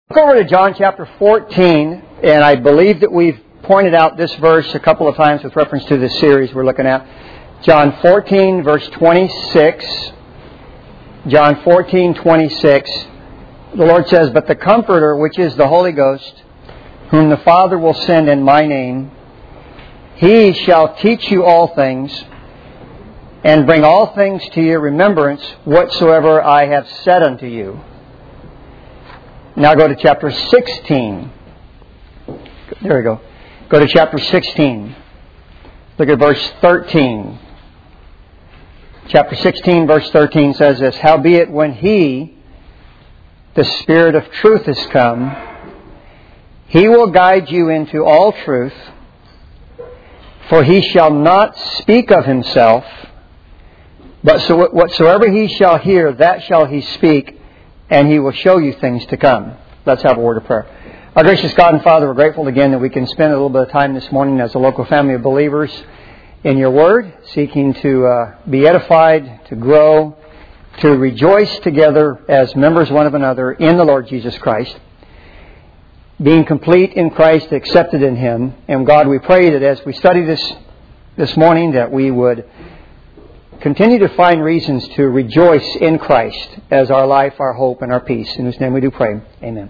Look over to John chapter 14, and I believe that we've pointed out this verse a couple of times with reference to this series we're looking at. John 14, verse 26. John 14, 26. The Lord says, "But the Comforter, which is the Holy Ghost, whom the Father will send in my name, He shall teach you all things, and bring all things to your remembrance, whatsoever I have said unto you." Now go to chapter 16. There we go. Go to chapter 16. Look at verse 13. Chapter 16, verse 13 says this, "Howbeit when He, the Spirit of truth, is come, He will guide you into all truth, for He shall not speak of Himself, but whatsoever He shall hear, that shall He speak, and He will show you things to come." Let's have a word of prayer. Our gracious God and Father, we're grateful again that we can spend a little bit of time this morning as a local family of believers in Your Word, seeking to be edified, to grow, to rejoice together as members one of another in the Lord Jesus Christ, being complete in Christ, accepted in Him. And God, we pray that as we study this morning, that we would continue to find reasons to rejoice in Christ as our life, our hope, and our peace. In whose name we do pray. Amen.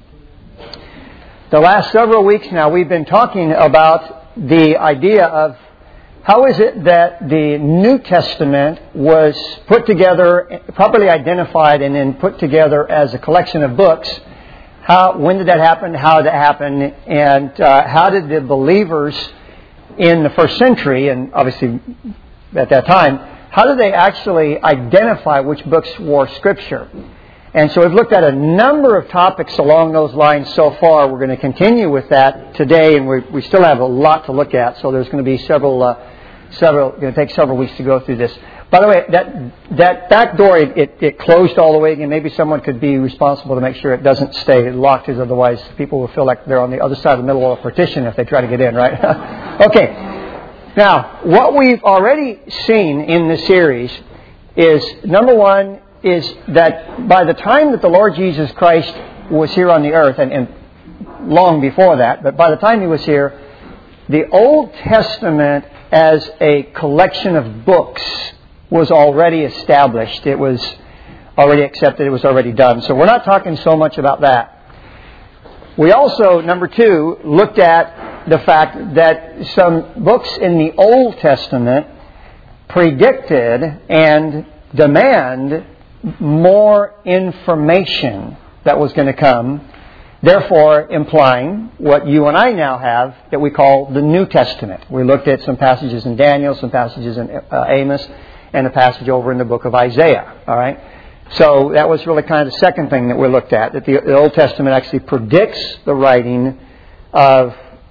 The last several weeks now, we've been talking about the idea of how is it that the New Testament was put together, properly identified, and then put together as a collection of books. When did that happen? How did that happen? And how did the believers in the first century, and obviously at that time, how do they actually identify which books were Scripture? And so we've looked at a number of topics along those lines so far. We're going to continue with that today, and we still have a lot to look at. So there's going to be several. Going to take several weeks to go through this. By the way, that back door it closed all the way again. Maybe someone could be responsible to make sure it doesn't stay locked, because otherwise people will feel like they're on the other side of the middle of a partition if they try to get in. Right? Okay. Now, what we've already seen in this series is, number one, is that by the time that the Lord Jesus Christ was here on the earth, and long before that, but by the time He was here, the Old Testament as a collection of books was already established. It was already accepted. It was already done. So we're not talking so much about that. We also, number two, looked at the fact that some books in the Old Testament predicted and demand more information that was going to come, therefore implying what you and I now have that we call the New Testament. We looked at some passages in Daniel, some passages in Amos, and a passage over in the book of Isaiah. All right? So that was really kind of the second thing that we looked at, that the Old Testament actually predicts the writing of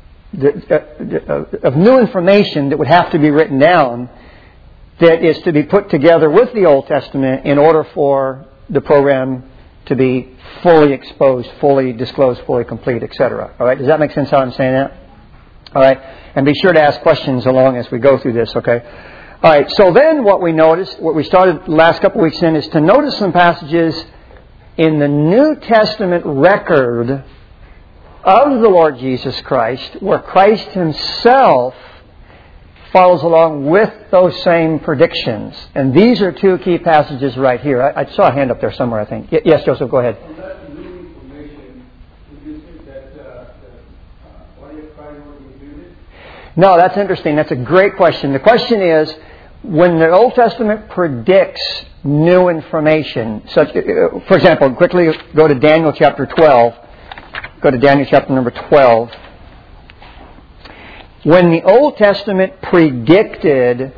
new information that would have to be written down, that is to be put together with the Old Testament in order for the program to be fully exposed, fully disclosed, fully complete, etc. All right? Does that make sense how I'm saying that? All right? And be sure to ask questions along as we go through this, okay? All right, so then what we started the last couple weeks in, is to notice some passages in the New Testament record of the Lord Jesus Christ, where Christ Himself follows along with those same predictions. And these are two key passages right here. I saw a hand up there somewhere, I think. Yes, Joseph, go ahead. On that new information, would you think that the body of Christ will be muted? No, that's interesting. That's a great question. The question is, when the Old Testament predicts new information, such, for example, quickly go to Daniel chapter 12. Go to Daniel chapter number 12. When the Old Testament predicted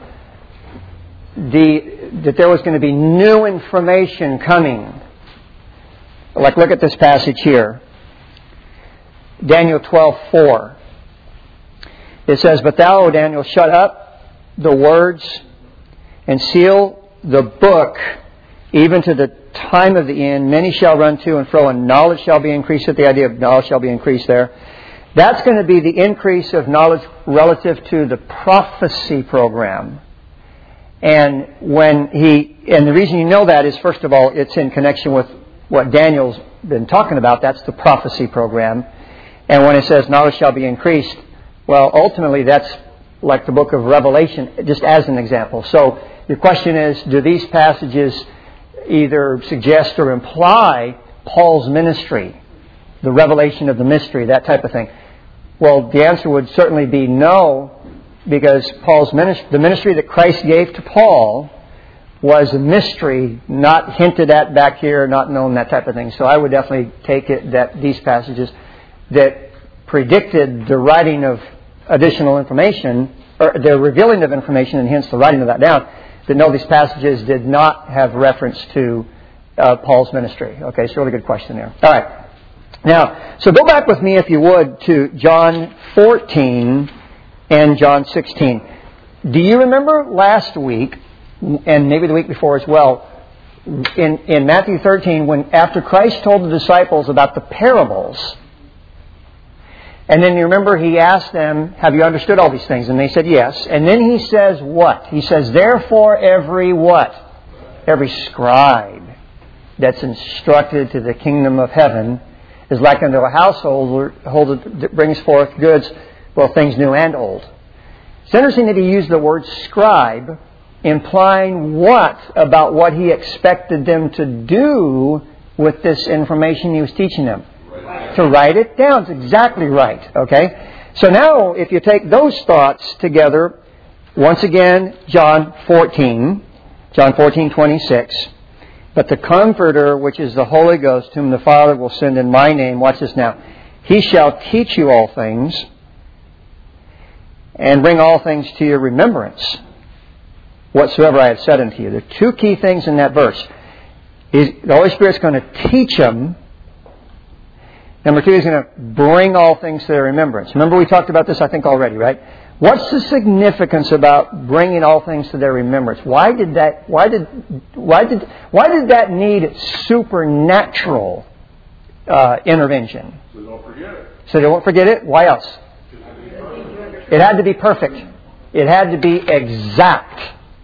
that there was going to be new information coming, like look at this passage here. Daniel 12:4. It says, "But thou, O Daniel, shut up the words and seal the book, even to the time of the end. Many shall run to and fro, and knowledge shall be increased." At the idea of knowledge shall be increased there. That's going to be the increase of knowledge relative to the prophecy program. And the reason you know that is, first of all, it's in connection with what Daniel's been talking about, that's the prophecy program. And when it says knowledge shall be increased, well, ultimately that's like the book of Revelation, just as an example. So your question is, do these passages either suggest or imply Paul's ministry, the revelation of the mystery, that type of thing? Well, the answer would certainly be no, because Paul's ministry, the ministry that Christ gave to Paul, was a mystery, not hinted at back here, not known, that type of thing. So I would definitely take it that these passages that predicted the writing of additional information, or the revealing of information, and hence the writing of that down, that no, these passages did not have reference to Paul's ministry. Okay, it's a really good question there. All right. Now, so go back with me, if you would, to John 14 and John 16. Do you remember last week, and maybe the week before as well, in Matthew 13, when after Christ told the disciples about the parables, and then you remember he asked them, have you understood all these things? And they said yes. And then he says what? He says, therefore every what? Every scribe that's instructed to the kingdom of heaven is like unto a household that brings forth goods, well, things new and old. It's interesting that he used the word scribe, implying what about what he expected them to do with this information he was teaching them? To write it down. It's exactly right. Okay? So now, if you take those thoughts together, once again, John 14:26. But the Comforter, which is the Holy Ghost, whom the Father will send in my name, watch this now, He shall teach you all things and bring all things to your remembrance, whatsoever I have said unto you. There are two key things in that verse. The Holy Spirit's going to teach them. Number two, He's going to bring all things to their remembrance. Remember we talked about this, I think, already, right? What's the significance about bringing all things to their remembrance? Why did that need supernatural intervention? So they don't forget it. So they won't forget it? Why else? It had to be perfect. It had to be exact.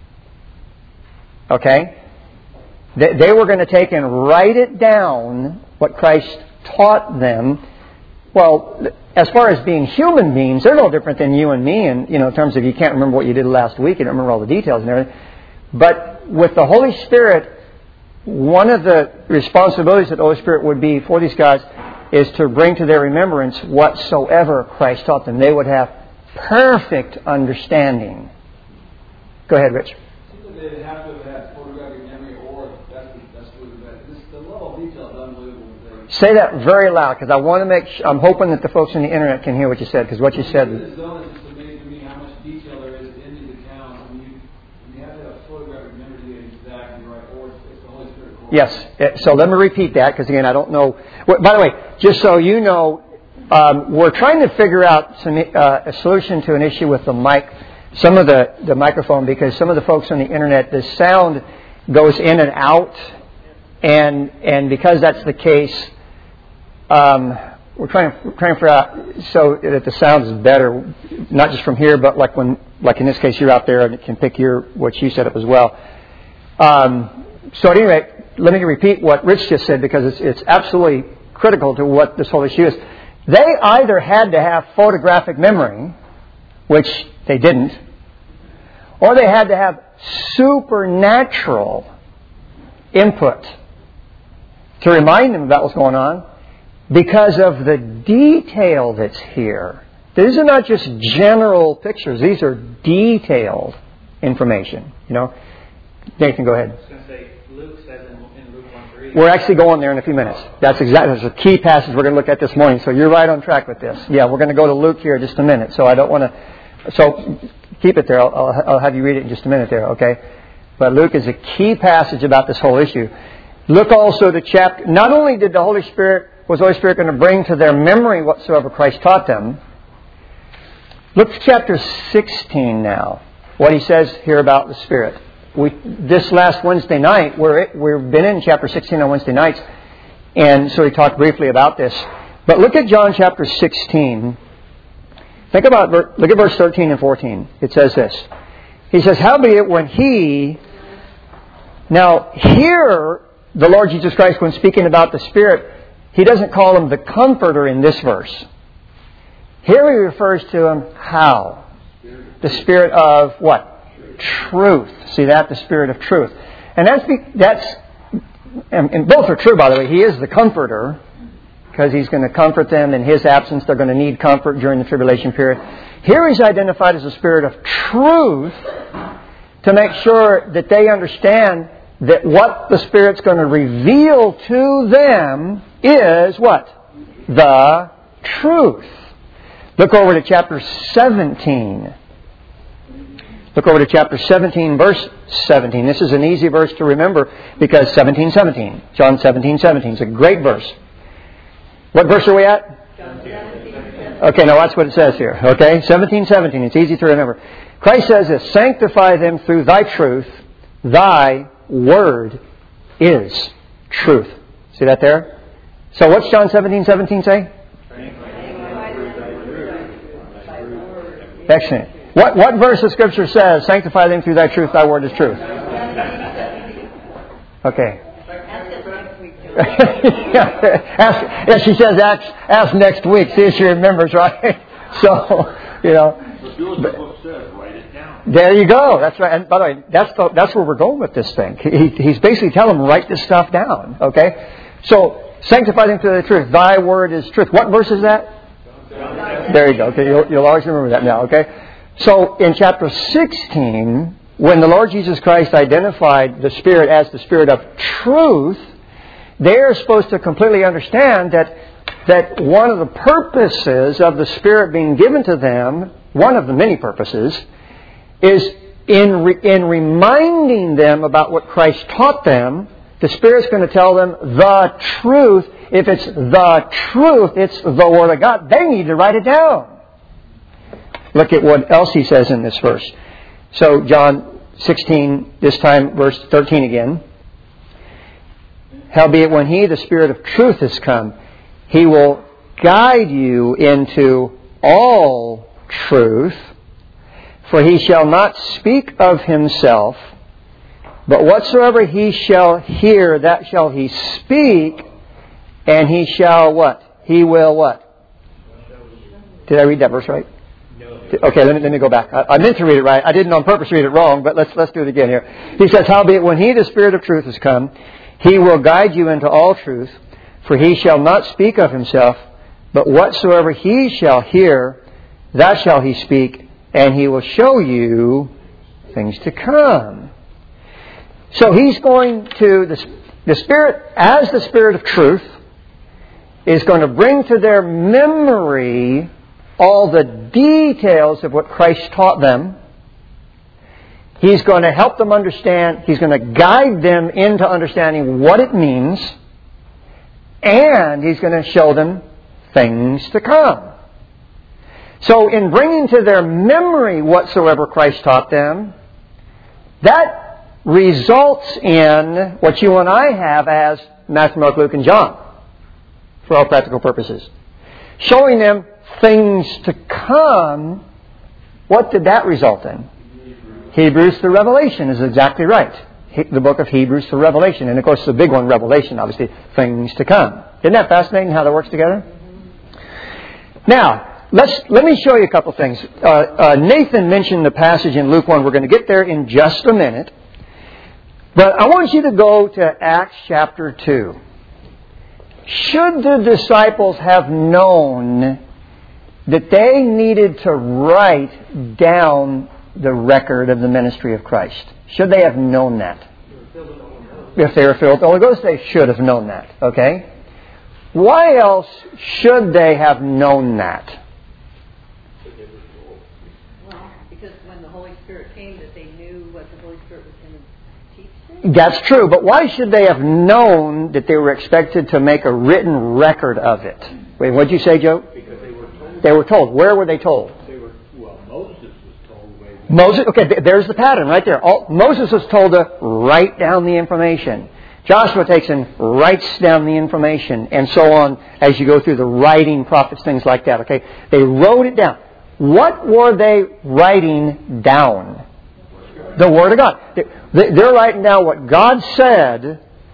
Okay? They were going to take and write it down, what Christ taught them. Well, as far as being human beings, they're no different than you and me, and in terms of you can't remember what you did last week, you don't remember all the details and everything. But with the Holy Spirit, one of the responsibilities that the Holy Spirit would be for these guys is to bring to their remembrance whatsoever Christ taught them. They would have perfect understanding. Go ahead, Rich. They have to have photographic memory, or that's really bad. The level of detail is unbelievable. Say that very loud, because I want to make sure, I'm hoping that the folks on the internet can hear what you said, because what you said... It's just amazing to me how much detail there is in these accounts. I mean, you have to have photographic memory to get exactly right, or it's the Holy Spirit. Yes, so let me repeat that, because again, I don't know... By the way, just so you know, we're trying to figure out a solution to an issue with the mic, some of the microphone, because some of the folks on the internet, the sound goes in and out, and because that's the case... we're trying to figure out so that the sound is better, not just from here, but like in this case, you're out there and it can pick what you set up as well. So at any rate, let me repeat what Rich just said, because it's absolutely critical to what this whole issue is. They either had to have photographic memory, which they didn't, or they had to have supernatural input to remind them about what's going on, because of the detail that's here. These are not just general pictures. These are detailed information. Nathan, go ahead. I was going to say, Luke says in Luke 1:3. We're actually going there in a few minutes. That's a key passage we're going to look at this morning. So you're right on track with this. Yeah, we're going to go to Luke here in just a minute. So I don't want to... So keep it there. I'll have you read it in just a minute there, okay? But Luke is a key passage about this whole issue. Look also to chapter... Not only was the Holy Spirit going to bring to their memory whatsoever Christ taught them, look to chapter 16 now, what he says here about the Spirit. This last Wednesday night, we've been in chapter 16 on Wednesday nights, and so he talked briefly about this. But look at John chapter 16. Look at verse 13 and 14. It says this. He says, howbeit when he... Now, here, the Lord Jesus Christ, when speaking about the Spirit, He doesn't call Him the Comforter in this verse. Here He refers to Him how? The Spirit of what? Truth. See that? The Spirit of truth. And and both are true, by the way. He is the Comforter, because He's going to comfort them. In His absence, they're going to need comfort during the tribulation period. Here He's identified as the Spirit of truth to make sure that they understand that what the Spirit's going to reveal to them is what? The truth. Look over to chapter 17. Look over to chapter 17, verse 17. This is an easy verse to remember because 17:17. John 17:17 is a great verse. What verse are we at? Okay, now watch what it says here. Okay, 17:17. It's easy to remember. Christ says this, sanctify them through Thy truth. Thy word is truth. See that there? So what's John 17:17 say? Excellent. What verse of Scripture says, sanctify them through Thy truth, Thy word is truth? Okay. She says, ask next week. See if she remembers, right? So, there you go. That's right. And by the way, that's where we're going with this thing. He's basically telling them, write this stuff down. Okay? So, sanctify them through the truth. Thy word is truth. What verse is that? There you go. Okay, you'll always remember that now. Okay? So, in chapter 16, when the Lord Jesus Christ identified the Spirit as the Spirit of truth, they're supposed to completely understand that one of the purposes of the Spirit being given to them, one of the many purposes, is in reminding them about what Christ taught them. The Spirit's going to tell them the truth. If it's the truth, it's the Word of God. They need to write it down. Look at what else He says in this verse. So John 16, this time verse 13 again. Howbeit when He, the Spirit of truth, is come, He will guide you into all truth. For He shall not speak of Himself, but whatsoever He shall hear, that shall He speak, and He shall what? He will what? Did I read that verse right? Okay, let me go back. I meant to read it right. I didn't on purpose read it wrong, but let's do it again here. He says, howbeit when He, the Spirit of truth, is come, He will guide you into all truth, for He shall not speak of Himself, but whatsoever He shall hear, that shall He speak, and He will show you things to come. So He's going to, the Spirit, as the Spirit of truth, is going to bring to their memory all the details of what Christ taught them. He's going to help them understand. He's going to guide them into understanding what it means. And He's going to show them things to come. So in bringing to their memory whatsoever Christ taught them, that results in what you and I have as Matthew, Mark, Luke, and John, for all practical purposes. Showing them things to come. What did that result in? Hebrews to Revelation is exactly right. The book of Hebrews to Revelation. And of course the big one, Revelation, obviously, things to come. Isn't that fascinating how that works together? Now, let me show you a couple things. Nathan mentioned the passage in Luke 1. We're going to get there in just a minute. But I want you to go to Acts chapter 2. Should the disciples have known that they needed to write down the record of the ministry of Christ? Should they have known that? If they were filled with the Holy Ghost, they should have known that. Okay? Why else should they have known that? Well, because when the Holy Spirit came, that they knew what the Holy Spirit was going to teach them. That's true, but why should they have known that they were expected to make a written record of it? Wait, what did you say, Joe? Because they were told. They were told. Where were they told? Moses was told way back. Moses, okay, there's the pattern right there. Moses was told to write down the information. Joshua takes and writes down the information, and so on as you go through the writing prophets, things like that. Okay, they wrote it down. What were they writing down? The Word of God. They're writing down what God said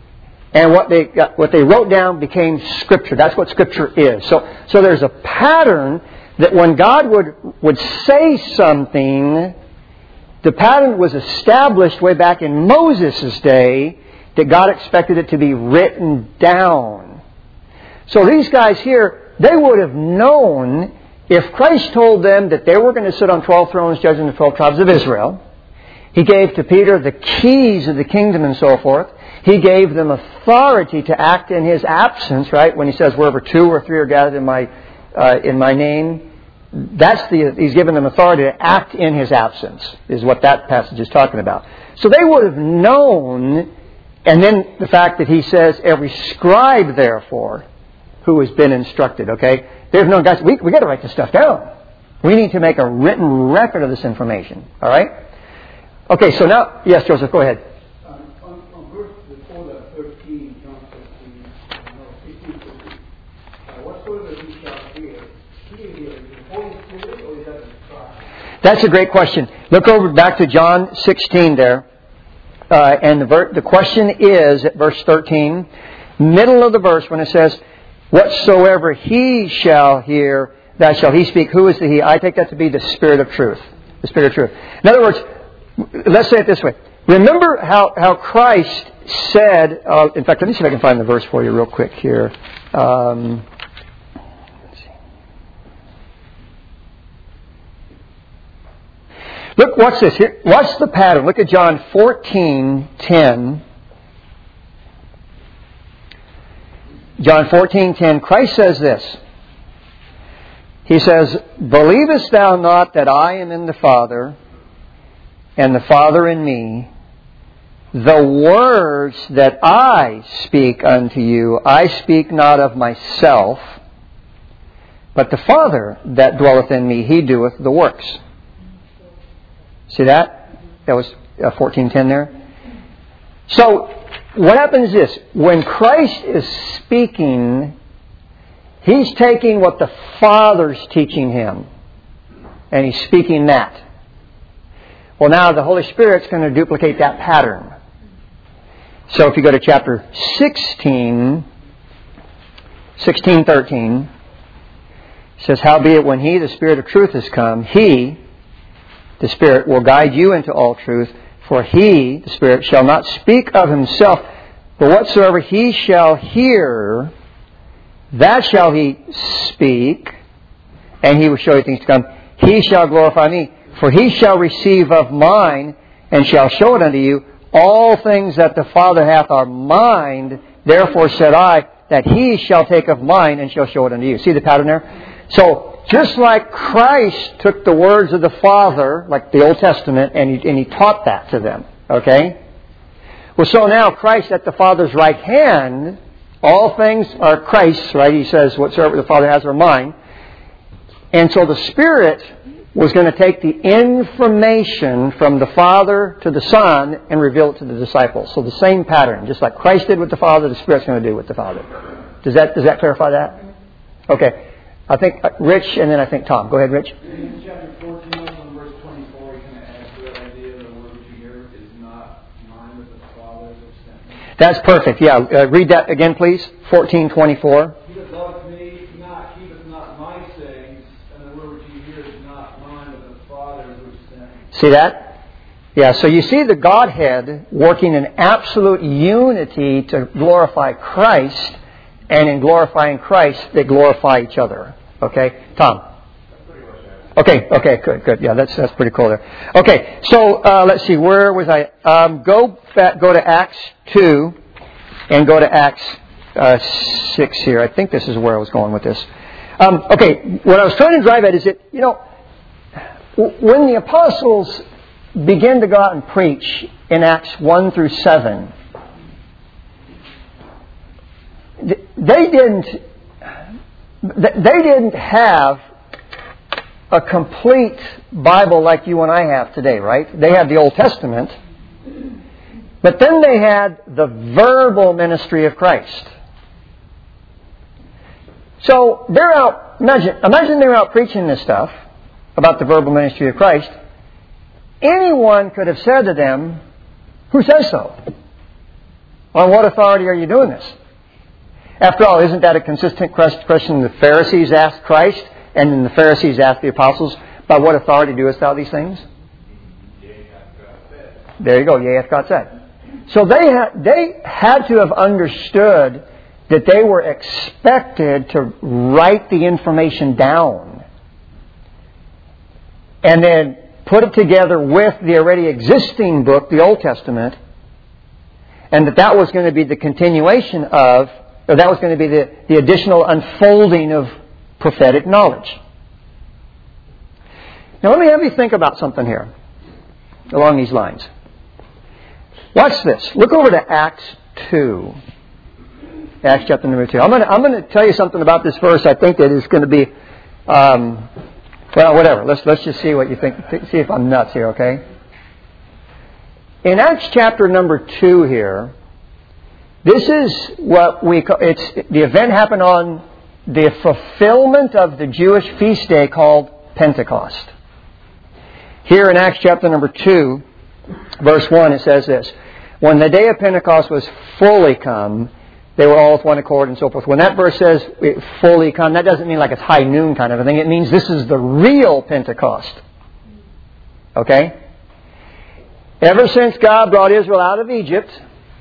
And what they wrote down became Scripture. That's what Scripture is. So there's a pattern that when God would say something, the pattern was established way back in Moses' day that God expected it to be written down. So these guys here, they would have known if Christ told them that they were going to sit on 12 thrones judging the 12 tribes of Israel. He gave to Peter the keys of the kingdom and so forth. He gave them authority to act in His absence, right? When He says, wherever 2 or 3 are gathered in my name, He's given them authority to act in His absence, is what that passage is talking about. So they would have known, and then the fact that He says, every scribe, therefore, who has been instructed, okay? They've known, guys, we got to write this stuff down. We need to make a written record of this information, all right? Okay, so now, yes, Joseph, go ahead. On verse before the 13, John 15, 15, whatsoever He shall hear, is the Holy Spirit or is that the scribe? That's a great question. Look over back to John 16 there. And the question is at verse 13, middle of the verse when it says, whatsoever He shall hear, that shall He speak. Who is the He? I take that to be the Spirit of truth. The Spirit of truth. In other words, let's say it this way. Remember how Christ said, in fact, let me see if I can find the verse for you real quick here. Let's see. Look, watch this here. Watch the pattern. Look at John 14:10. John 14:10. Christ says this. He says, believest thou not that I am in the Father, and the Father in me? The words that I speak unto you, I speak not of myself, but the Father that dwelleth in me, He doeth the works. See that? That was 14:10 there. So, what happens is this. When Christ is speaking, He's taking what the Father's teaching Him, and He's speaking that. Well, now the Holy Spirit's going to duplicate that pattern. So if you go to chapter 16:13, it says, howbeit when He, the Spirit of truth, is come, He, the Spirit, will guide you into all truth, for He, the Spirit, shall not speak of Himself, but whatsoever He shall hear, that shall He speak, and He will show you things to come. He shall glorify me. For He shall receive of mine, and shall show it unto you. All things that the Father hath are mine. Therefore said I, that He shall take of mine, and shall show it unto you. See the pattern there? So, just like Christ took the words of the Father, like the Old Testament, and He taught that to them. Okay? Well, so now Christ at the Father's right hand, all things are Christ's, right? He says, whatsoever the Father has are mine. And so the Spirit was going to take the information from the Father to the Son and reveal it to the disciples. So the same pattern. Just like Christ did with the Father, the Spirit's going to do with the Father. Does that clarify that? Okay. I think Rich and then I think Tom. Go ahead, Rich. In chapter 14, from verse 24, he kind of adds to that idea that the word which you hear is not mine, but the Father's which sent me. That's perfect. Yeah. Read that again, please. 14:24. He that loveth me not, keepeth not my sayings, and the word which you hear is not mine, but the Father's which sent me. See that? Yeah, so you see the Godhead working in absolute unity to glorify Christ, and in glorifying Christ, they glorify each other. Okay? Tom? Okay, good. Yeah, that's pretty cool there. Okay, so let's see, where was I? Go to Acts 2 and go to Acts 6 here. I think this is where I was going with this. Okay, what I was trying to drive at is that, when the apostles begin to go out and preach in Acts 1 through 7, they didn't have a complete Bible like you and I have today, right? They had the Old Testament, but then they had the verbal ministry of Christ. So they're out, imagine they're out preaching this stuff about the verbal ministry of Christ. Anyone could have said to them, who says so? On what authority are you doing this? After all, isn't that a consistent question the Pharisees asked Christ, and then the Pharisees asked the apostles, by what authority doest thou these things? There you go, yea, hath God said. So they had to have understood that they were expected to write the information down and then put it together with the already existing book, the Old Testament, and that was going to be the continuation of, or that was going to be the additional unfolding of prophetic knowledge. Now let me have you think about something here along these lines. Watch this. Look over to Acts 2. Acts chapter number 2. I'm going to tell you something about this verse. I think that is going to be, well, whatever. Let's just see what you think. See if I'm nuts here, okay? In Acts chapter number 2 here, this is what we call, the event happened on the fulfillment of the Jewish feast day called Pentecost. Here in Acts chapter number 2, verse 1, it says this: when the day of Pentecost was fully come, they were all with one accord and so forth. When that verse says fully come, that doesn't mean like it's high noon kind of a thing. It means this is the real Pentecost. Okay? Ever since God brought Israel out of Egypt,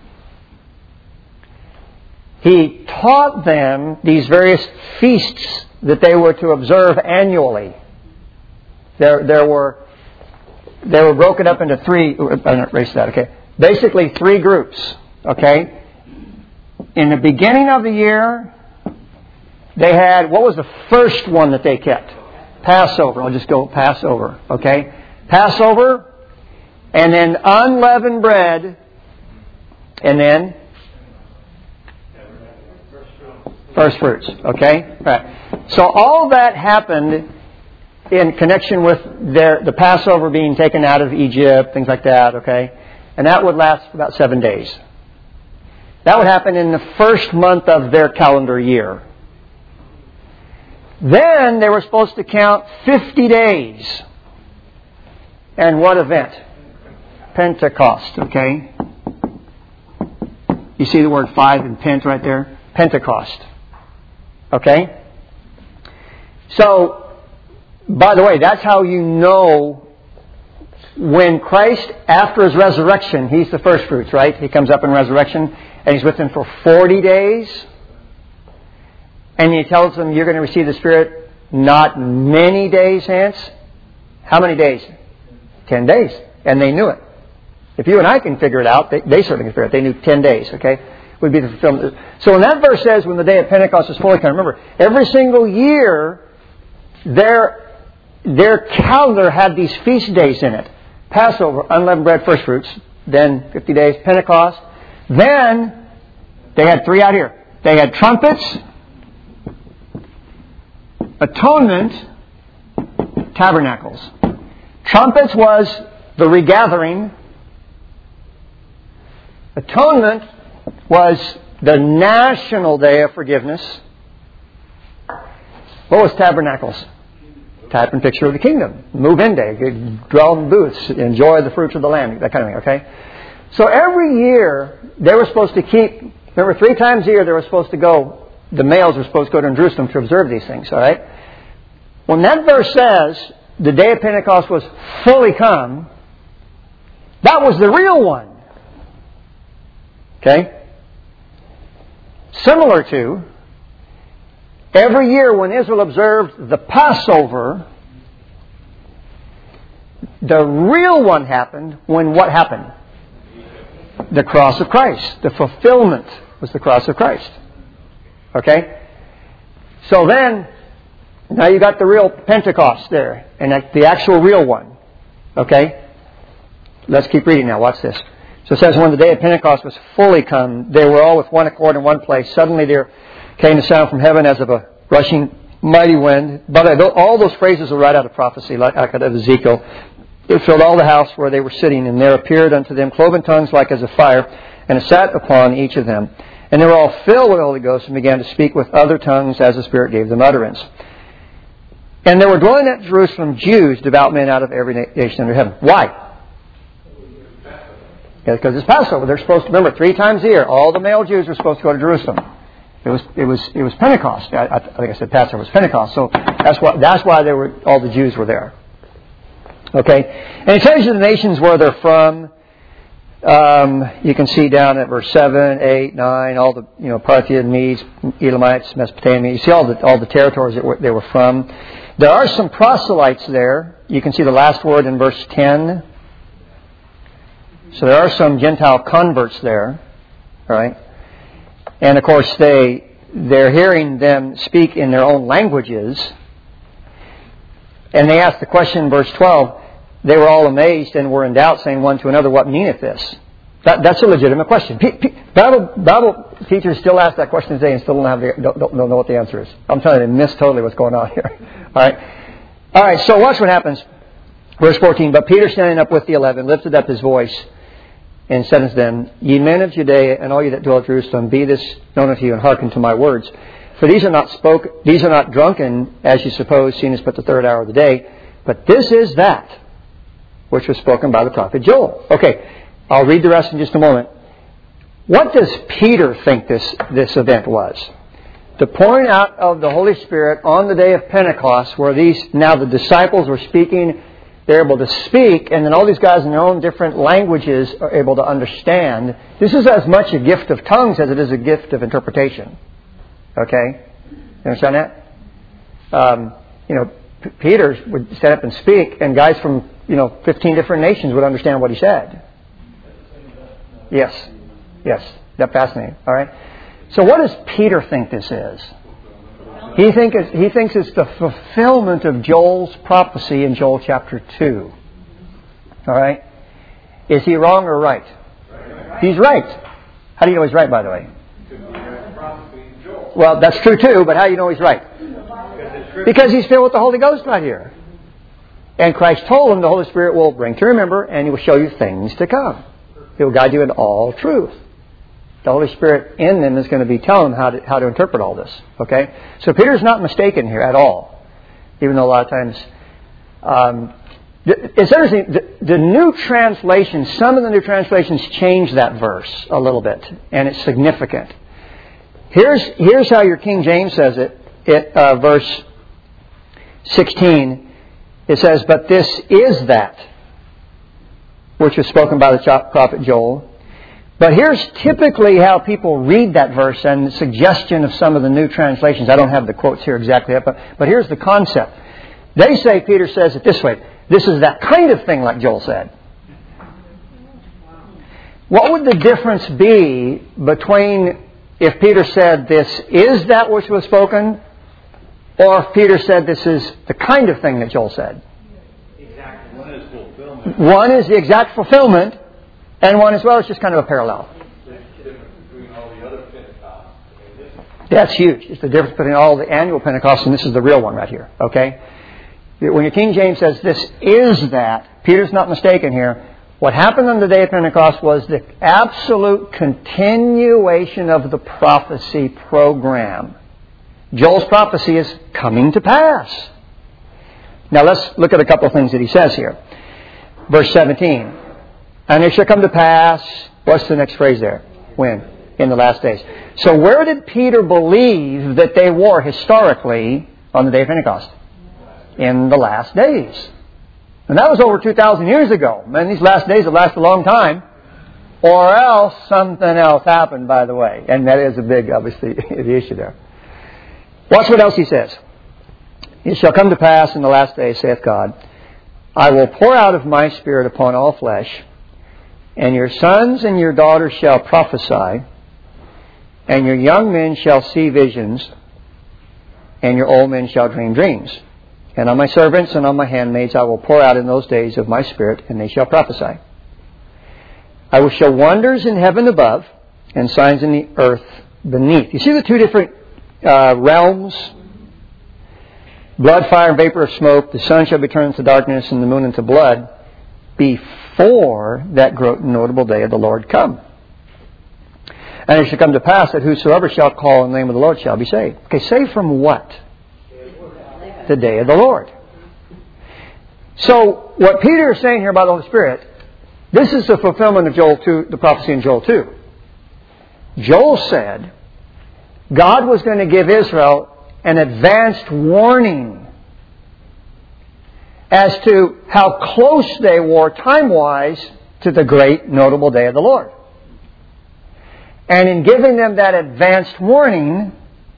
He taught them these various feasts that they were to observe annually. They were broken up into three. Erase that. Okay, basically three groups. Okay, in the beginning of the year, they had, what was the first one that they kept? Passover. I'll just go Passover. Okay, Passover, and then unleavened bread, and then first fruits. Okay, right. So all that happened in connection with the Passover being taken out of Egypt, things like that, okay? And that would last about 7 days. That would happen in the first month of their calendar year. Then they were supposed to count 50 days. And what event? Pentecost, okay? You see the word 5 in Pent right there? Pentecost. Okay? So, by the way, that's how you know when Christ, after His resurrection, He's the first fruits, right? He comes up in resurrection, and He's with them for 40 days. And He tells them, you're going to receive the Spirit not many days hence. How many days? 10 days. And they knew it. If you and I can figure it out, they certainly can figure it out. They knew 10 days, okay? Would be the fulfillment. So when that verse says, when the day of Pentecost is fully come, remember, every single year, their calendar had these feast days in it. Passover, unleavened bread, first fruits. Then 50 days, Pentecost. Then they had 3 out here. They had trumpets, atonement, tabernacles. Trumpets was the regathering. Atonement was the national day of forgiveness. What was tabernacles? Type and picture of the kingdom. Move-in day. You dwell in booths. Enjoy the fruits of the land. That kind of thing, okay? So every year, they were supposed to keep... Remember, 3 times a year they were supposed to go... The males were supposed to go to Jerusalem to observe these things, all right? When that verse says, the day of Pentecost was fully come, that was the real one. Okay? Similar to... Every year when Israel observed the Passover, the real one happened when what happened? The cross of Christ. The fulfillment was the cross of Christ. Okay? So then, now you got the real Pentecost there, and the actual real one. Okay? Let's keep reading now. Watch this. So it says, when the day of Pentecost was fully come, they were all with one accord in one place. Suddenly there came a sound from heaven as of a rushing mighty wind. But all those phrases are right out of prophecy, like out of Ezekiel. It filled all the house where they were sitting, and there appeared unto them cloven tongues like as a fire, and it sat upon each of them. And they were all filled with the Holy Ghost and began to speak with other tongues as the Spirit gave them utterance. And there were dwelling at Jerusalem Jews, devout men out of every nation under heaven. Why? Because it's Passover. They're supposed to, remember, 3 times a year, all the male Jews were supposed to go to Jerusalem. It was Pentecost. I think I said Passover was Pentecost. So that's why all the Jews were there. Okay? And it tells you the nations where they're from. You can see down at verse 7, 8, 9, all the Parthian, Medes, Elamites, Mesopotamia. You see all the territories that they were from. There are some proselytes there. You can see the last word in verse 10. So there are some Gentile converts there, right? And of course they're hearing them speak in their own languages. And they asked the question in verse 12. They were all amazed and were in doubt, saying one to another, "What meaneth this?" That's a legitimate question. Bible teachers still ask that question today and still don't know what the answer is. I'm telling you, they miss totally what's going on here. All right. So watch what happens. Verse 14. But Peter, standing up with the 11, lifted up his voice and said unto them, "Ye men of Judea, and all ye that dwell at Jerusalem, be this known unto you, and hearken to my words. For these are not drunken, as you suppose, seeing it's but the 3rd hour of the day. But this is that which was spoken by the prophet Joel." Okay, I'll read the rest in just a moment. What does Peter think this event was? The pouring out of the Holy Spirit on the day of Pentecost, where now the disciples were speaking, they're able to speak, and then all these guys in their own different languages are able to understand. This is as much a gift of tongues as it is a gift of interpretation. Okay? You understand that? Peter would stand up and speak, and guys from 15 different nations would understand what he said. Yes. That's fascinating. All right. So what does Peter think this is? He thinks it's the fulfillment of Joel's prophecy in Joel chapter 2. All right. Is he wrong or right? He's right. How do you know he's right, by the way? Well, that's true too, but how do you know he's right? Because he's filled with the Holy Ghost right here. And Christ told him the Holy Spirit will bring to remember, and He will show you things to come. He will guide you in all truth. The Holy Spirit in them is going to be telling them how to interpret all this. Okay? So Peter's not mistaken here at all. Even though a lot of times... it's interesting, the new translations, some of the new translations change that verse a little bit. And it's significant. Here's how your King James says it. Verse 16... It says, "But this is that which was spoken by the prophet Joel." But here's typically how people read that verse and the suggestion of some of the new translations. I don't have the quotes here exactly, but here's the concept. They say, Peter says it this way, "This is that kind of thing like Joel said." What would the difference be between if Peter said, "This is that which was spoken," or if Peter said this is the kind of thing that Joel said? Exactly. One is fulfillment. One is the exact fulfillment, and one as well is just kind of a parallel. The difference between all the other Pentecosts. That's huge. It's the difference between all the annual Pentecosts, and this is the real one right here. Okay? When your King James says this is that, Peter's not mistaken here. What happened on the day of Pentecost was the absolute continuation of the prophecy program. Joel's prophecy is coming to pass. Now let's look at a couple of things that he says here. Verse 17. "And it shall come to pass..." What's the next phrase there? When? In the last days. So where did Peter believe that they were historically on the day of Pentecost? In the last days. And that was over 2,000 years ago. Man, these last days will last a long time. Or else something else happened, by the way. And that is a big, obviously, the issue there. Watch what else he says. "It shall come to pass in the last days, saith God, I will pour out of my Spirit upon all flesh, and your sons and your daughters shall prophesy, and your young men shall see visions, and your old men shall dream dreams. And on my servants and on my handmaids I will pour out in those days of my Spirit, and they shall prophesy. I will show wonders in heaven above, and signs in the earth beneath." You see the two different realms? Blood, fire, and vapor of smoke. The sun shall be turned into darkness, and the moon into blood, before that notable day of the Lord come. "And it shall come to pass that whosoever shall call on the name of the Lord shall be saved." Okay, saved from what? The day of the Lord. So, what Peter is saying here about the Holy Spirit This is the fulfillment of Joel 2, the prophecy in Joel 2. Joel said God was going to give Israel an advanced warning as to how close they were time-wise to the great notable day of the Lord. And in giving them that advanced warning,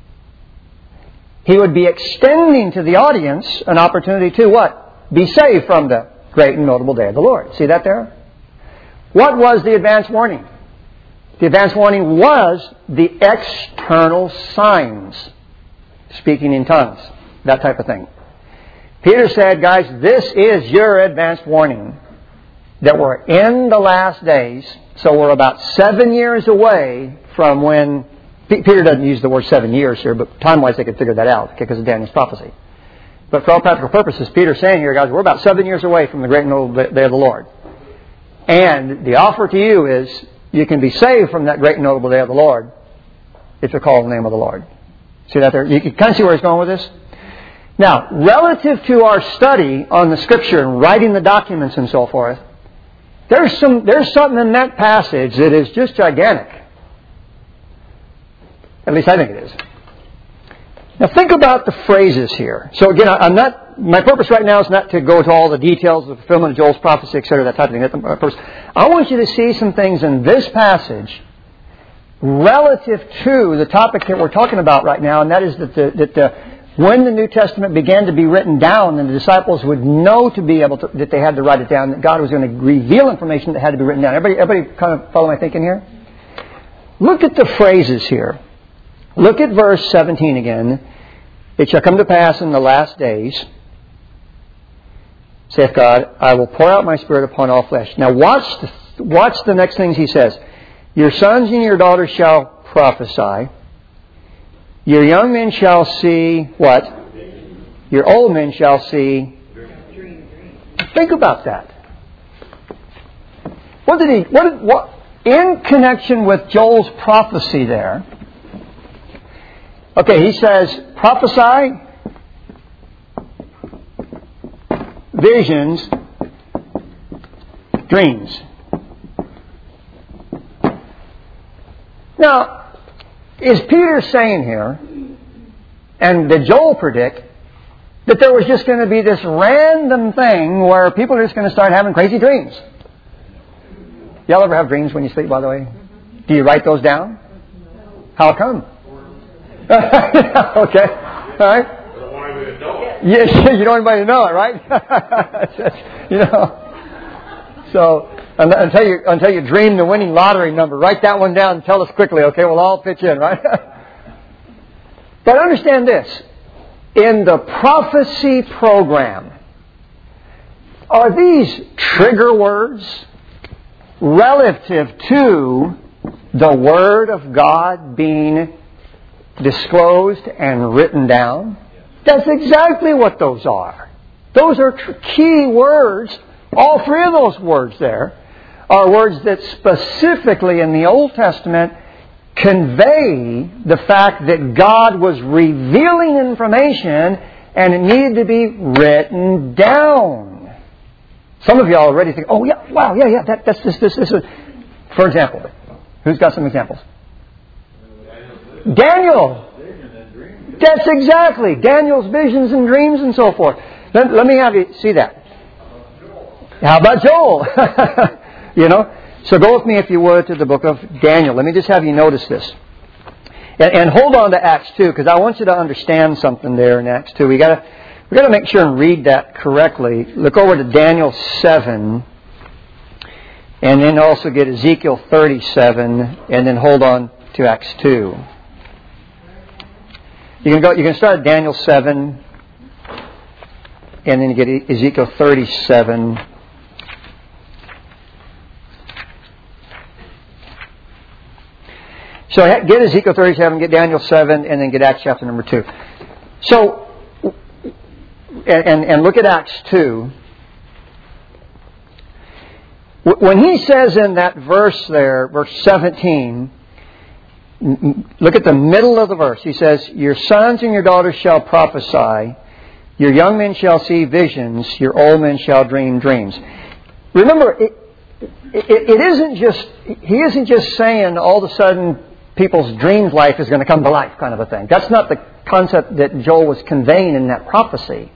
He would be extending to the audience an opportunity to what? Be saved from the great and notable day of the Lord. See that there? What was the advanced warning? The advanced warning was the external signs. Speaking in tongues. That type of thing. Peter said, guys, this is your advanced warning that we're in the last days. So we're about 7 years away from when... Peter doesn't use the word 7 years here, but time-wise they could figure that out because of Daniel's prophecy. But for all practical purposes, Peter's saying here, guys, we're about 7 years away from the great and notable day of the Lord. And the offer to you is you can be saved from that great and notable day of the Lord if you call the name of the Lord. See that there? You can kind of see where he's going with this? Now, relative to our study on the Scripture and writing the documents and so forth, there's something in that passage that is just gigantic. At least I think it is. Now think about the phrases here. So again, my purpose right now is not to go to all the details of the fulfillment of Joel's prophecy, etc., that type of thing. I want you to see some things in this passage relative to the topic that we're talking about right now, and that is that when the New Testament began to be written down, and the disciples would know that they had to write it down, that God was going to reveal information that had to be written down. Everybody kind of follow my thinking here? Look at the phrases here. Look at verse 17 again. It shall come to pass in the last days, saith God, I will pour out my Spirit upon all flesh. Now watch the next things He says. Your sons and your daughters shall prophesy. Your young men shall see what? Your old men shall see. Think about that. What in connection with Joel's prophecy there? Okay, he says, prophesy, visions, dreams. Now, is Peter saying here, and did Joel predict, that there was just going to be this random thing where people are just going to start having crazy dreams? Y'all ever have dreams when you sleep, by the way? Do you write those down? How come? Okay. All right. I don't want anybody to know it. Yes, you don't want anybody to know it, right? You know. So until you dream the winning lottery number, write that one down and tell us quickly. Okay, we'll all pitch in, right? But understand this: in the prophecy program, are these trigger words relative to the Word of God being disclosed and written down? That's exactly what those are. Those are key words. All three of those words there are words that specifically in the Old Testament convey the fact that God was revealing information and it needed to be written down. Some of you already think, oh yeah, wow, yeah, that's this. For example, who's got some examples? Daniel. That's exactly. Daniel's visions and dreams and so forth. Let me have you see that. How about Joel? You know? So go with me, if you would, to the book of Daniel. Let me just have you notice this. And hold on to Acts 2, because I want you to understand something there in Acts 2. We got to make sure and read that correctly. Look over to Daniel 7. And then also get Ezekiel 37. And then hold on to Acts 2. You can start at Daniel 7, and then you get Ezekiel 37. So get Ezekiel 37, get Daniel 7, and then get Acts chapter number 2. So, and look at Acts 2. When he says in that verse there, verse 17, look at the middle of the verse. He says, your sons and your daughters shall prophesy. Your young men shall see visions. Your old men shall dream dreams. Remember, it isn't just, he isn't just saying all of a sudden people's dreams life is going to come to life kind of a thing. That's not the concept that Joel was conveying in that prophecy.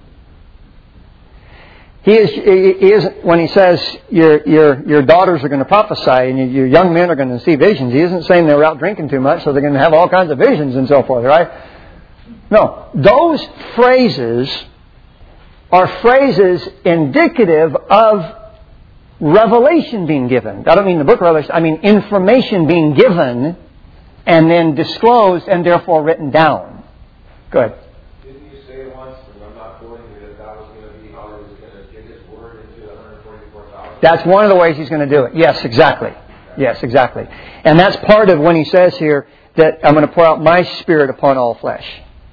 He is when he says your daughters are going to prophesy and your young men are going to see visions. He isn't saying they're out drinking too much, so they're going to have all kinds of visions and so forth, right? No, those phrases are phrases indicative of revelation being given. I don't mean the book of Revelation. I mean information being given and then disclosed and therefore written down. Go ahead. Didn't you say once, and I'm not quoting you, that that was going to be how he was going to get his word into 144,000? That's one of the ways he's going to do it. Yes, exactly. Yes, exactly. And that's part of when he says here that I'm going to pour out my Spirit upon all flesh.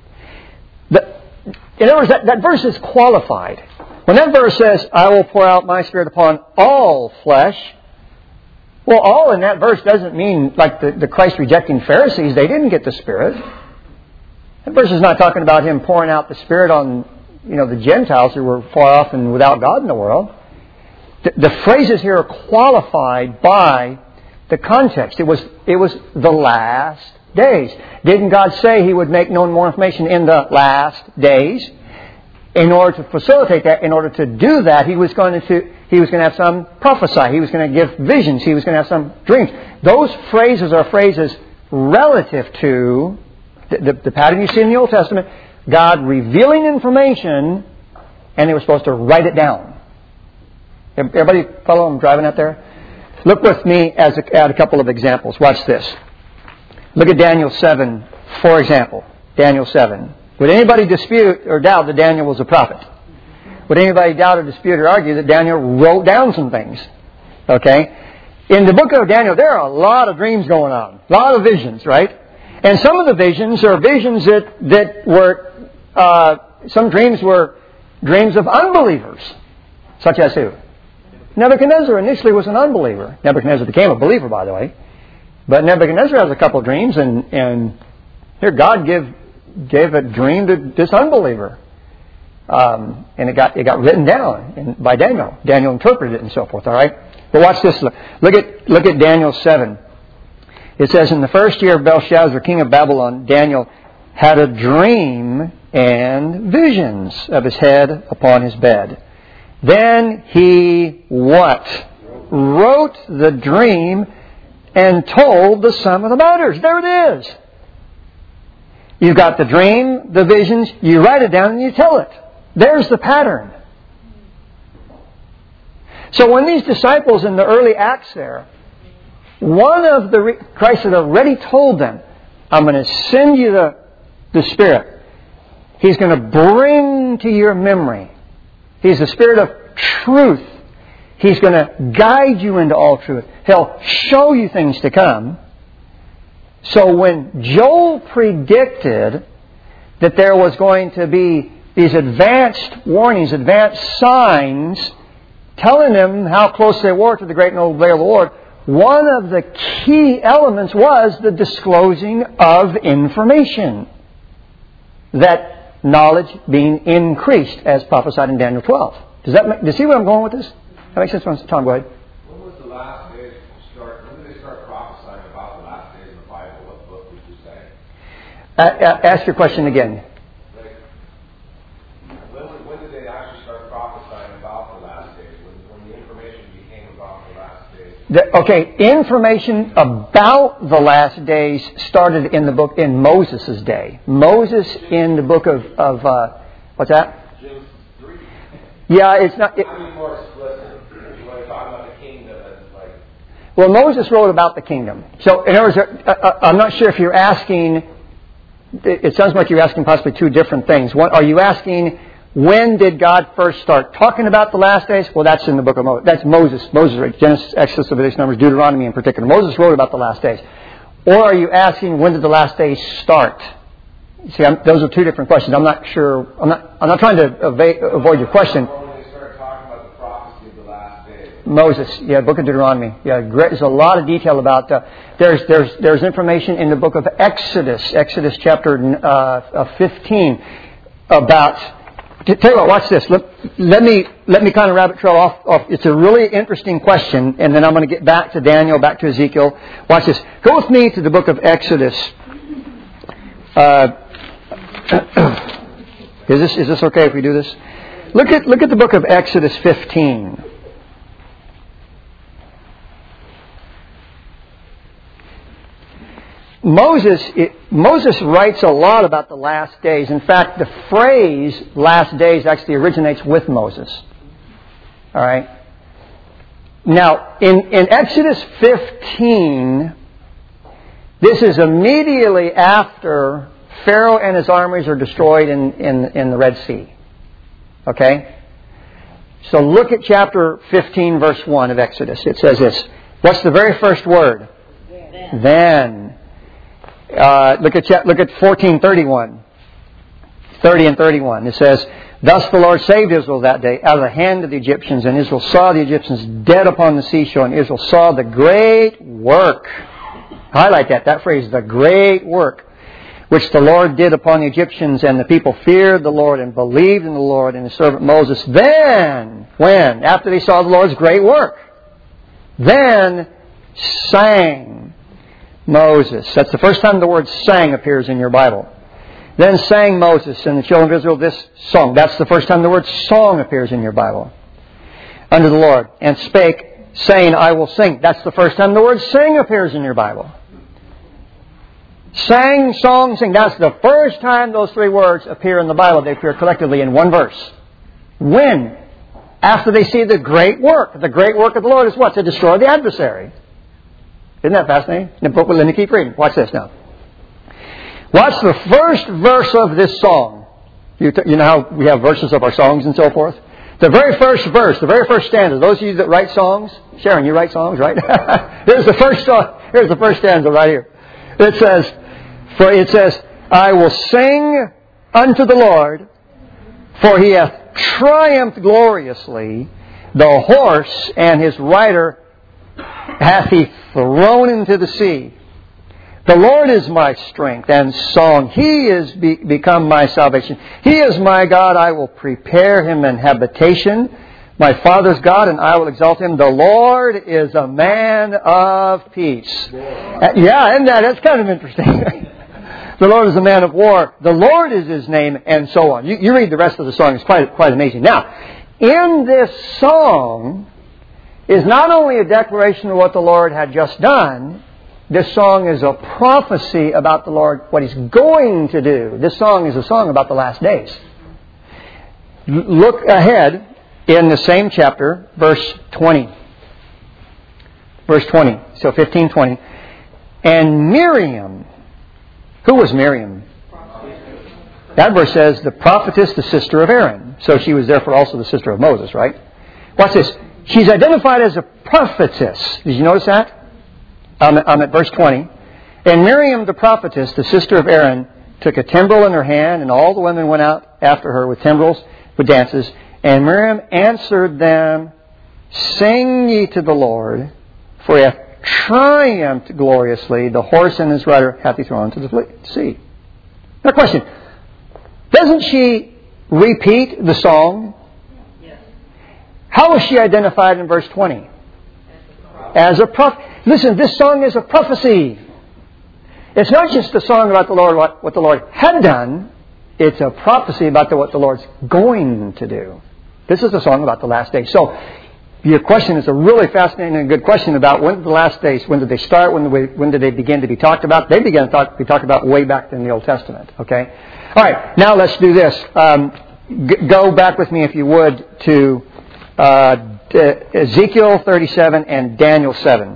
In other words, that verse is qualified. When that verse says, I will pour out my Spirit upon all flesh, well, all in that verse doesn't mean like the Christ-rejecting Pharisees. They didn't get the Spirit. That verse is not talking about Him pouring out the Spirit on, the Gentiles who were far off and without God in the world. The phrases here are qualified by the context. It was the last days. Didn't God say He would make known more information in the last days? In order to facilitate that, in order to do that, He was going to have some prophesy. He was going to give visions. He was going to have some dreams. Those phrases are phrases relative to the pattern you see in the Old Testament, God revealing information, and they were supposed to write it down. Everybody follow? I'm driving out there. Look with me at a couple of examples. Watch this. Look at Daniel 7, for example. Daniel 7. Would anybody dispute or doubt that Daniel was a prophet? Would anybody doubt or dispute or argue that Daniel wrote down some things? Okay? In the book of Daniel, there are a lot of dreams going on. A lot of visions, right? And some of the visions are visions that were, some dreams were dreams of unbelievers. Such as who? Nebuchadnezzar initially was an unbeliever. Nebuchadnezzar became a believer, by the way. But Nebuchadnezzar has a couple of dreams, and here God gave a dream to this unbeliever. And it got written down by Daniel. Daniel interpreted it and so forth, all right? But watch this. Look at Daniel 7. It says, in the first year of Belshazzar, king of Babylon, Daniel had a dream and visions of his head upon his bed. Then he what? Wrote the dream and told the sum of the matters. There it is. You've got the dream, the visions, you write it down and you tell it. There's the pattern. So when these disciples in the early Acts there, Christ had already told them, I'm going to send you the Spirit. He's going to bring to your memory. He's the Spirit of truth. He's going to guide you into all truth. He'll show you things to come. So when Joel predicted that there was going to be these advanced warnings, advanced signs, telling them how close they were to the great and noble day of the Lord, one of the key elements was the disclosing of information. That knowledge being increased as prophesied in Daniel 12. Do you see where I'm going with this? That makes sense? Tom, go ahead. When was the last days start? When did they start prophesying about the last days in the Bible? What book would you say? Ask your question again. When did they actually start prophesying about the last days? When the information became about the last days? Information about the last days started in Moses' day. Moses in the book of what's that? James 3. Yeah, it's not. I mean more explicit. You want to talk about the kingdom and like. Well, Moses wrote about the kingdom. So, in other words, I'm not sure if you're asking. It sounds like you're asking possibly two different things. One, are you asking when did God first start talking about the last days? Well, that's in the book of Moses. That's Moses. Moses wrote Genesis, Exodus, Leviticus, Numbers, Deuteronomy in particular. Moses wrote about the last days. Or are you asking when did the last days start? See, those are two different questions. I'm not sure. I'm not trying to avoid your question. When they started talking about the prophecy of the last days. Moses, book of Deuteronomy. There's a lot of detail about. There's information in the book of Exodus chapter 15 about Tell you what, watch this. Let me kind of rabbit trail off. It's a really interesting question, and then I'm going to get back to Daniel, back to Ezekiel. Watch this. Go with me to the book of Exodus. Is this okay if we do this? Look at the book of Exodus 15. Moses writes a lot about the last days. In fact, the phrase last days actually originates with Moses. All right? Now, in Exodus 15, this is immediately after Pharaoh and his armies are destroyed in the Red Sea. Okay? So look at chapter 15, verse 1 of Exodus. It says this. What's the very first word? Then. Look at 14:31, 30 and 31. It says, "Thus the Lord saved Israel that day out of the hand of the Egyptians, and Israel saw the Egyptians dead upon the seashore, and Israel saw the great work." Highlight that phrase, the great work, which the Lord did upon the Egyptians, and the people feared the Lord and believed in the Lord and His servant Moses. Then, when? After they saw the Lord's great work. Then sang Moses. That's the first time the word sang appears in your Bible. Then sang Moses and the children of Israel this song. That's the first time the word song appears in your Bible. Unto the Lord. And spake, saying, I will sing. That's the first time the word sing appears in your Bible. Sang, song, sing. That's the first time those three words appear in the Bible. They appear collectively in one verse. When? After they see the great work. The great work of the Lord is what? To destroy the adversary. Isn't that fascinating? Let me keep reading. Watch this now. Watch the first verse of this song. You know how we have verses of our songs and so forth? The very first verse, the very first stanza. Those of you that write songs, Sharon, you write songs, right? Here's the first song. Here's the first stanza right here. It says, I will sing unto the Lord, for He hath triumphed gloriously. The horse and his rider hath He thrown into the sea. The Lord is my strength and song. He is become my salvation. He is my God. I will prepare Him an habitation. My Father's God, and I will exalt Him. The Lord is a man of peace. Yeah, isn't that's kind of interesting. The Lord is a man of war. The Lord is His name, and so on. You read the rest of the song. It's quite amazing. Now, in this song is not only a declaration of what the Lord had just done. This song is a prophecy about the Lord, what He's going to do. This song is a song about the last days. Look ahead in the same chapter, verse 20. Verse 20. So 15:20. And Miriam. Who was Miriam? That verse says the prophetess, the sister of Aaron. So she was therefore also the sister of Moses, right? Watch this. She's identified as a prophetess. Did you notice that? I'm at verse 20. And Miriam the prophetess, the sister of Aaron, took a timbrel in her hand, and all the women went out after her with timbrels, with dances. And Miriam answered them, Sing ye to the Lord, for He hath triumphed gloriously. The horse and his rider hath He thrown into the sea. Now question. Doesn't she repeat the song? Yes. How is she identified in verse 20? As a prophet. Listen, this song is a prophecy. It's not just a song about the Lord, what the Lord had done. It's a prophecy about what the Lord's going to do. This is a song about the last days. So, your question is a really fascinating and good question about when did the last days, when did they start, when did they begin to be talked about? They began to be talked about way back in the Old Testament. Okay? All right, now let's do this. Go back with me, if you would, to Ezekiel 37 and Daniel 7.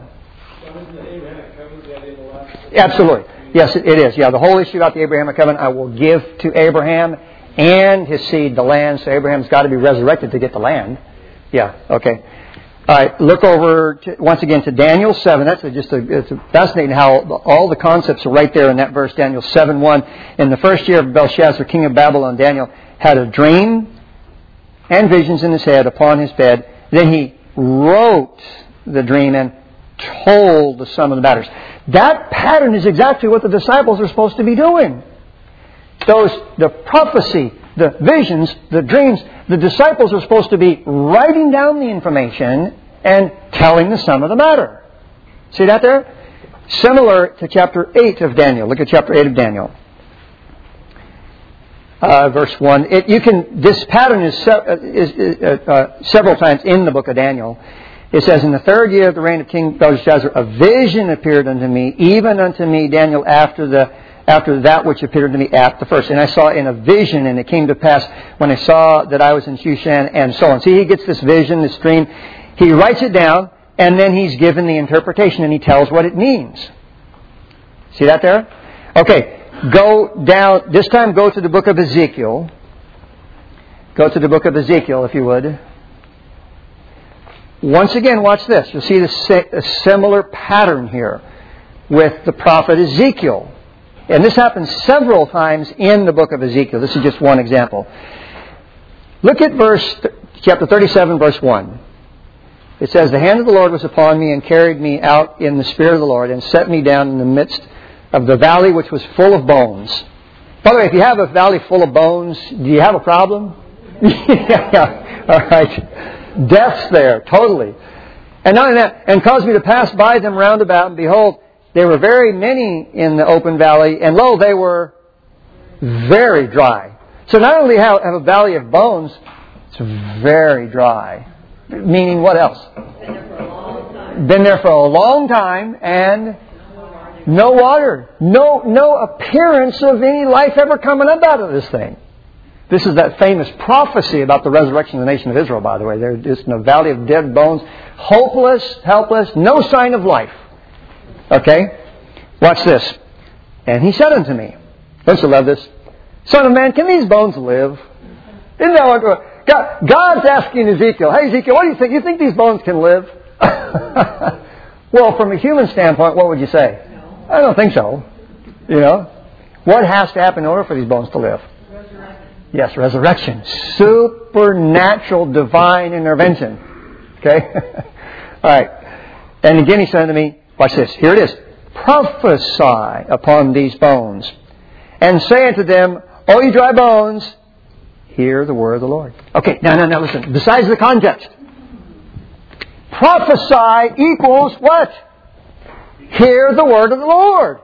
Absolutely. Yes, it is. Yeah, the whole issue about the Abrahamic covenant, I will give to Abraham and his seed the land. So Abraham's got to be resurrected to get the land. Yeah, okay. All right, look over once again to Daniel 7. It's fascinating how all the concepts are right there in that verse, Daniel 7:1. In the first year of Belshazzar, king of Babylon, Daniel had a dream and visions in his head upon his bed. Then he wrote the dream and told the sum of the matters. That pattern is exactly what the disciples are supposed to be doing. the prophecy, the visions, the dreams, the disciples are supposed to be writing down the information and telling the sum of the matter. See that there? Similar to chapter 8 of Daniel. Look at chapter 8 of Daniel. Verse 1. This pattern is several times in the book of Daniel. It says, in the 3rd year of the reign of King Belshazzar, a vision appeared unto me, even unto me, Daniel, after that which appeared unto me at the first. And I saw in a vision, and it came to pass when I saw that I was in Shushan, and so on. See, he gets this vision, this dream. He writes it down, and then he's given the interpretation, and he tells what it means. See that there? Okay, go down. This time go to the book of Ezekiel. Go to the book of Ezekiel, if you would. Once again, watch this. You'll see a similar pattern here with the prophet Ezekiel. And this happens several times in the book of Ezekiel. This is just one example. Look at chapter 37, verse 1. It says, the hand of the Lord was upon me and carried me out in the spirit of the Lord and set me down in the midst of the valley which was full of bones. By the way, if you have a valley full of bones, do you have a problem? Yeah. All right. Death's there, totally. And not only that, and caused me to pass by them round about, and behold, there were very many in the open valley, and lo, they were very dry. So not only have a valley of bones, it's very dry. Meaning what else? Been there for a long time, and no water. No appearance of any life ever coming up out of this thing. This is that famous prophecy about the resurrection of the nation of Israel, by the way. They're just in a valley of dead bones. Hopeless, helpless, no sign of life. Okay? Watch this. And he said unto me, don't you love this? Son of man, can these bones live? Isn't that what God's asking Ezekiel, hey Ezekiel, what do you think? You think these bones can live? Well, from a human standpoint, what would you say? No. I don't think so. You know? What has to happen in order for these bones to live? Yes, resurrection. Supernatural divine intervention. Okay? All right. And again he said to me, watch this. Here it is. Prophesy upon these bones, and say unto them, O ye dry bones, hear the word of the Lord. Okay, now listen. Besides the context. Prophesy equals what? Hear the word of the Lord.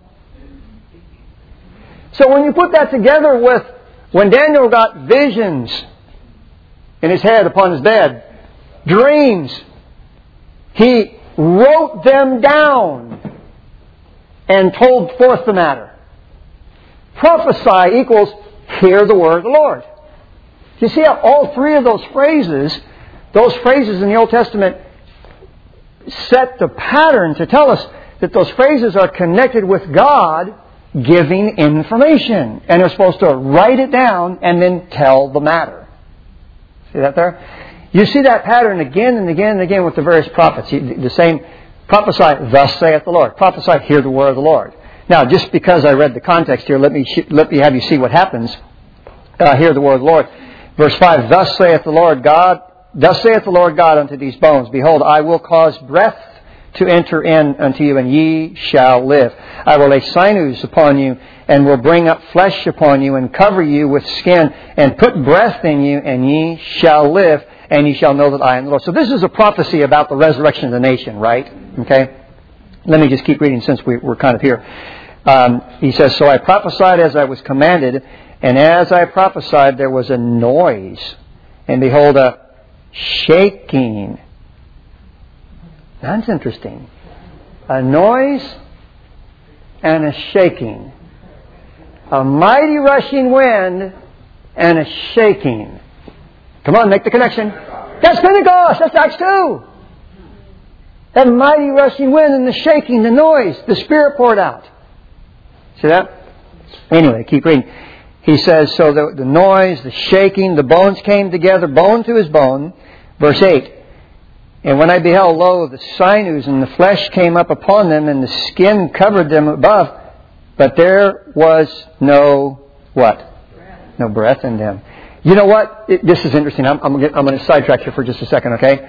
So when you put that together with when Daniel got visions in his head upon his bed, dreams, he wrote them down and told forth the matter. Prophesy equals hear the word of the Lord. You see how all three of those phrases in the Old Testament set the pattern to tell us that those phrases are connected with God giving information. And they're supposed to write it down and then tell the matter. See that there? You see that pattern again and again and again with the various prophets. The same, prophesy, thus saith the Lord. Prophesy, hear the word of the Lord. Now, just because I read the context here, let me have you see what happens. Hear the word of the Lord. Verse 5, thus saith the Lord God unto these bones, behold, I will cause breath to enter in unto you, and ye shall live. I will lay sinews upon you, and will bring up flesh upon you, and cover you with skin, and put breath in you, and ye shall live, and ye shall know that I am the Lord. So this is a prophecy about the resurrection of the nation, right? Okay? Let me just keep reading since we're kind of here. He says, so I prophesied as I was commanded, and as I prophesied there was a noise, and behold, a shaking. That's interesting. A noise and a shaking. A mighty rushing wind and a shaking. Come on, make the connection. That's Pentecost. That's Acts 2. That mighty rushing wind and the shaking, the noise, the Spirit poured out. See that? Anyway, keep reading. He says, so the noise, the shaking, the bones came together, bone to his bone. Verse 8. And when I beheld, lo, the sinews and the flesh came up upon them, and the skin covered them above, but there was no what? Breath. No breath in them. You know what? This is interesting. I'm going to sidetrack here for just a second, okay?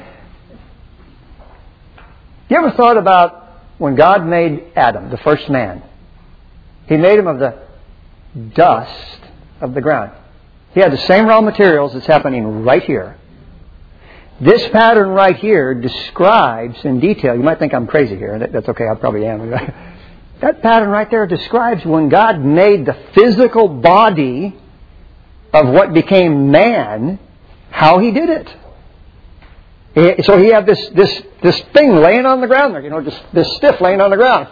You ever thought about when God made Adam, the first man? He made him of the dust of the ground. He had the same raw materials that's happening right here. This pattern right here describes in detail, you might think I'm crazy here, that's okay, I probably am. That pattern right there describes when God made the physical body of what became man, how He did it. So He had this thing laying on the ground there, just this stiff laying on the ground.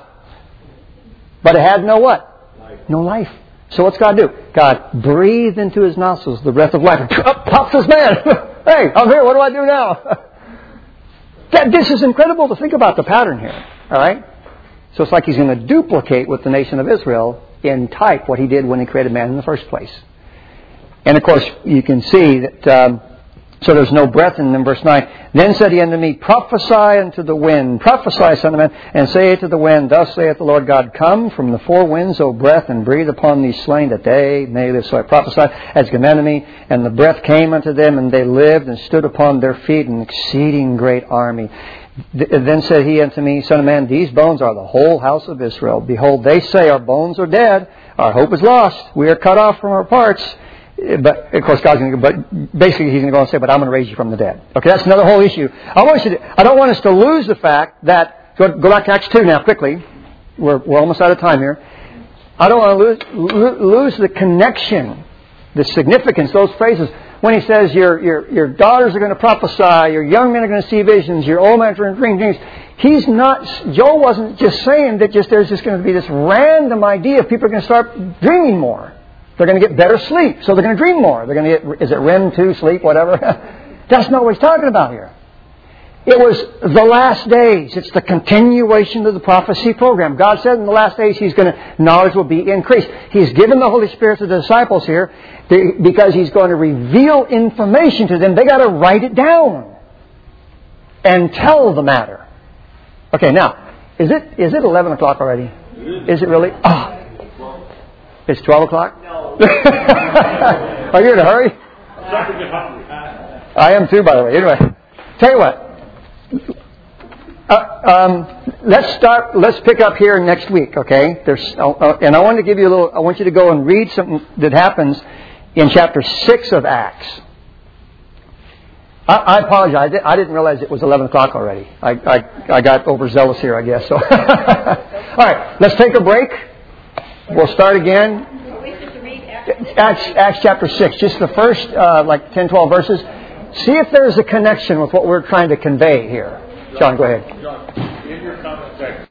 But it had no what? Life. No life. So what's God do? God breathed into His nostrils the breath of life. And up pops this man. Hey, I'm here. What do I do now? This is incredible to think about the pattern here. All right? So it's like He's going to duplicate with the nation of Israel in type what He did when He created man in the first place. And of course, you can see that, so there's no breath in them. Verse 9. Then said He unto me, prophesy unto the wind, prophesy, son of man, and say to the wind, thus saith the Lord God, come from the four winds, O breath, and breathe upon these slain, that they may live. So I prophesied as commanded me, and the breath came unto them, and they lived, and stood upon their feet, an exceeding great army. Then said He unto me, son of man, these bones are the whole house of Israel. Behold, they say, our bones are dead, our hope is lost, we are cut off from our parts. But, of course, God's going to go, but basically He's going to go and say, but I'm going to raise you from the dead. Okay, that's another whole issue. I don't want us to lose the fact that, go back to Acts 2 now, quickly. We're almost out of time here. I don't want to lose the connection, the significance, those phrases. When He says, your daughters are going to prophesy, your young men are going to see visions, your old men are going to dream dreams. Joel wasn't just saying that there's just going to be this random idea of people are going to start dreaming more. They're going to get better sleep, so they're going to dream more. They're going to get, is it REM 2 sleep, whatever? That's not what He's talking about here. It was the last days. It's the continuation of the prophecy program. God said in the last days knowledge will be increased. He's given the Holy Spirit to the disciples here because He's going to reveal information to them. They got to write it down and tell the matter. Okay, now, is it 11 o'clock already? Is it really? Oh. It's 12 o'clock? No. Are you in a hurry? I am too, by the way. Anyway, tell you what. Let's pick up here next week, okay? And I want to give you I want you to go and read something that happens in chapter 6 of Acts. I apologize. I didn't realize it was 11 o'clock already. I got overzealous here, I guess. So, all right, let's take a break. We'll start again. Acts chapter 6, just the first 10, 12 verses. See if there's a connection with what we're trying to convey here. John, go ahead. John, in your comment section.